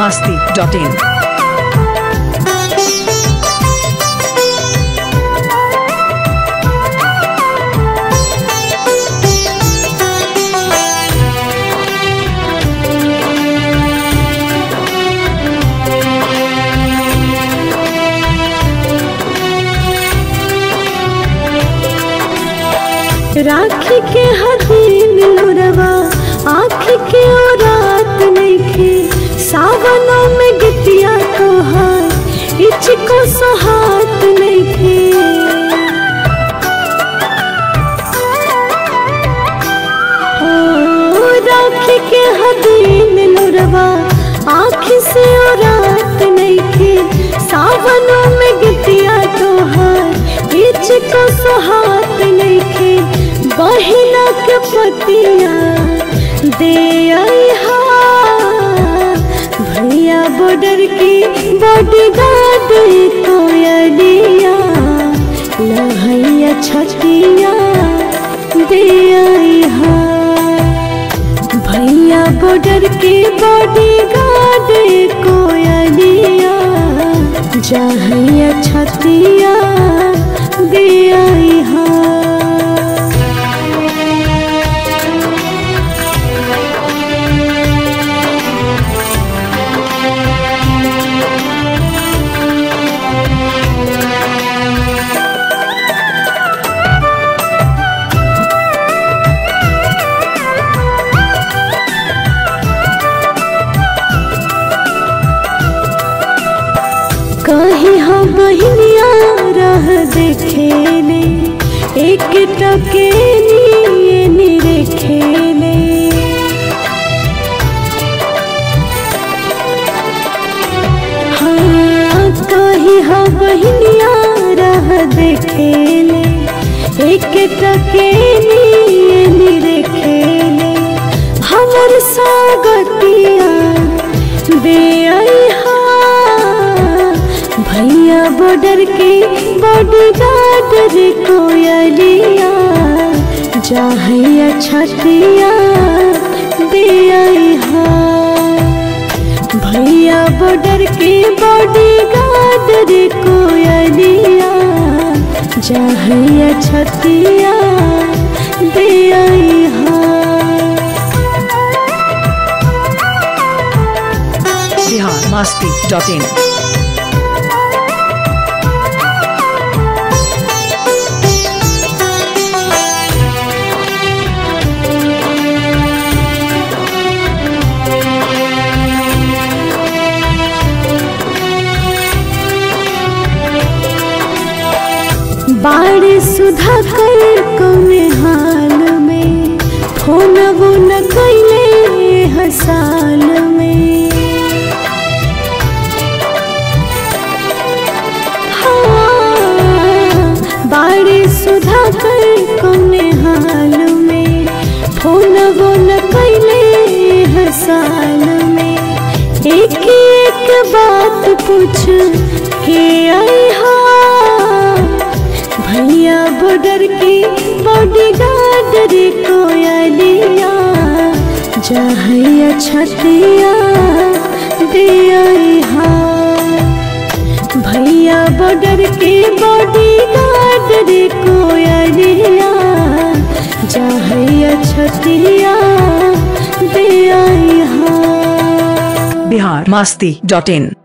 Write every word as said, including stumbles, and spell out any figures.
masti dot in. राखी के हदीन लोरवा आँख के ओ रात नइखे सावनों में गितिया तोहार इचको सोहात नइखे। ओ राखी के हदीन लोरवा आँख से ओ रात नइखे सावनों में गितिया तोहार इचको सोहात नइखे। बहिना के पतिया दे आई हा भैया बॉर्डर की बॉडीगार्ड कोयलिया लहैया छतिया दे आई हा भैया बॉर्डर की बॉडीगार्ड कोयलिया जहैया छतिया दे आई हा। कहीं हम बहनिया रह देखेले एक टके निये निरेखेले। हाँ कहीं हम बहनिया रह देखेले एक टके निये निरेखेले। हमर स्वागतिया दे आई हा भैया बॉर्डर की बॉडीगार्ड कोयलिया जहैया छतिया दे आई हा भैया बॉर्डर की बॉडीगार्ड कोयलिया जहैया छतिया दे आई हा। Bihar masti dot in. बाड़ी सुधा कर कौने हाल में फोन वो न कैले हसाल में। हाँ बाड़ी सुधा कर कौने हाल में फोन वो न कैले हसाल में। एक एक बात पूछ के आई हा भैया बॉर्डर की बॉडीगार्ड कोयलिया जहैया छतिया दे आई हा भैया बॉर्डर की बॉडीगार्ड कोयलिया जहैया छतिया दे आई हा। Bihar masti dot in.